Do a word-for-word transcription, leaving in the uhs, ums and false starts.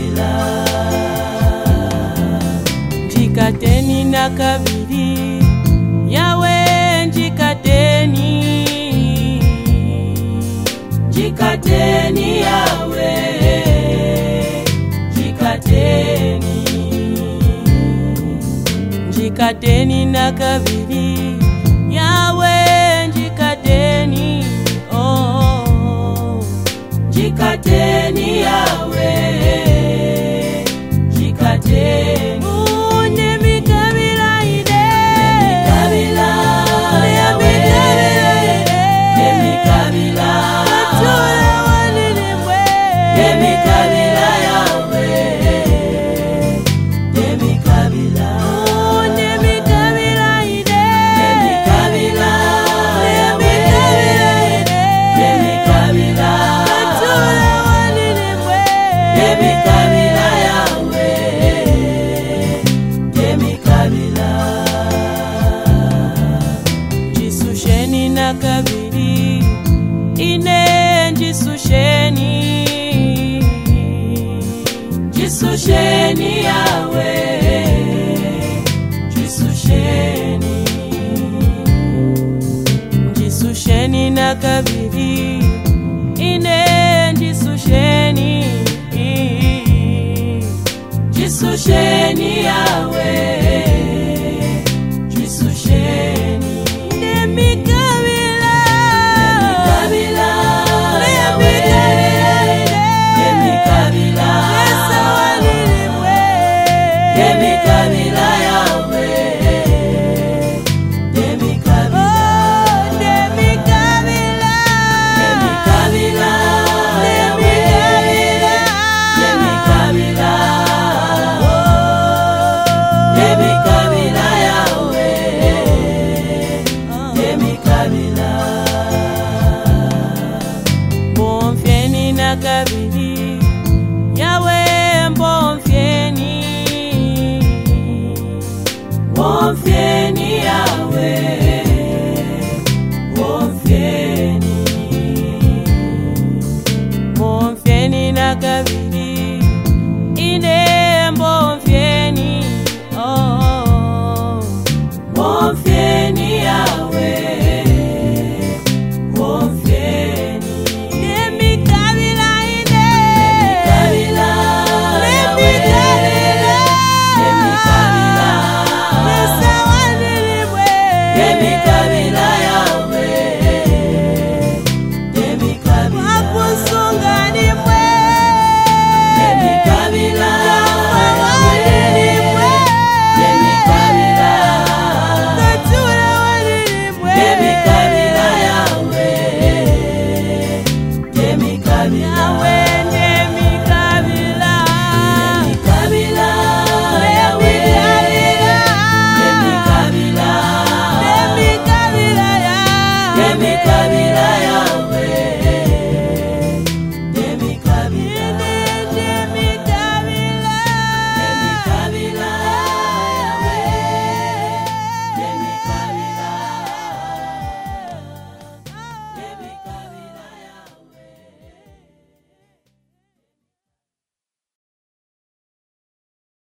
kabila. Njikateni na kabiri yawe njikateni, njikateni yawe, njikateni, njikateni na kabiri yawe njikateni, oh, njikateni yawe, njikateni. Nemi kabila ide, Nemi kabila yawe, Nemi kabila, Atule walilimwe, Nemi kabila yawe, Nemi kabila, Nemi kabila ide, Nemi kabila yawe, Nemi kabila, Atule walilimwe, Nemi kabila yawe, Nemi kabila. Jisusheni na kabiri ine jisusheni, Jisusheni yawe, Jisusheni, jisusheni na kabiri ine jisusheni, Jisusheni yawe,